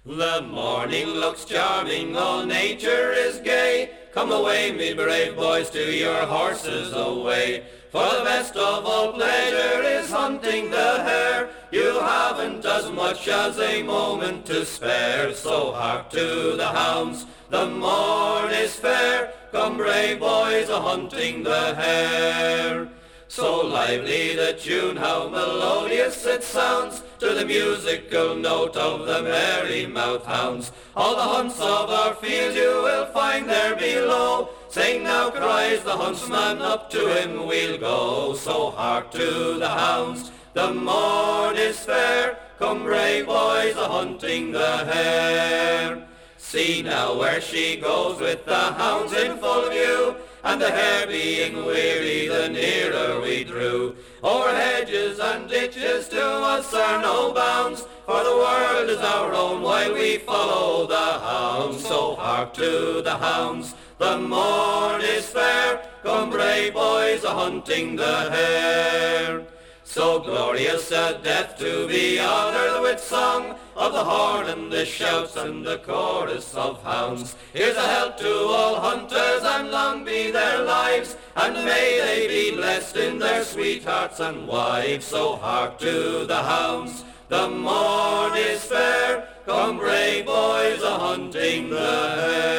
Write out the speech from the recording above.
The morning looks charming, all nature is gay. Come away, me brave boys, to your horses away. For the best of all pleasure is hunting the hare. You haven't as much as a moment to spare. So hark to the hounds, the morn is fair. Come brave boys, a-hunting the hare. So lively the tune, how melodious it sounds, to the musical note of the merry-mouthed hounds. All the hunts of our field you will find there below. Sing now, cries the huntsman, up to him we'll go. So hark to the hounds, the morn is fair. Come brave boys, a-hunting the hare. See now where she goes with the hounds in full view, and the hare being weary, the nearer we drew. O'er hedges and ditches to us are no bounds, for the world is our own while we follow the hounds. So hark to the hounds, the morn is fair. Come brave boys, a-hunting the hare. So glorious a death to be honoured with song of the horn and the shouts and the chorus of hounds. Here's a health to all hunters, and long be their lives, and may they be blessed in their sweethearts and wives. So hark to the hounds, the morn is fair. Come brave boys, a-hunting the hare.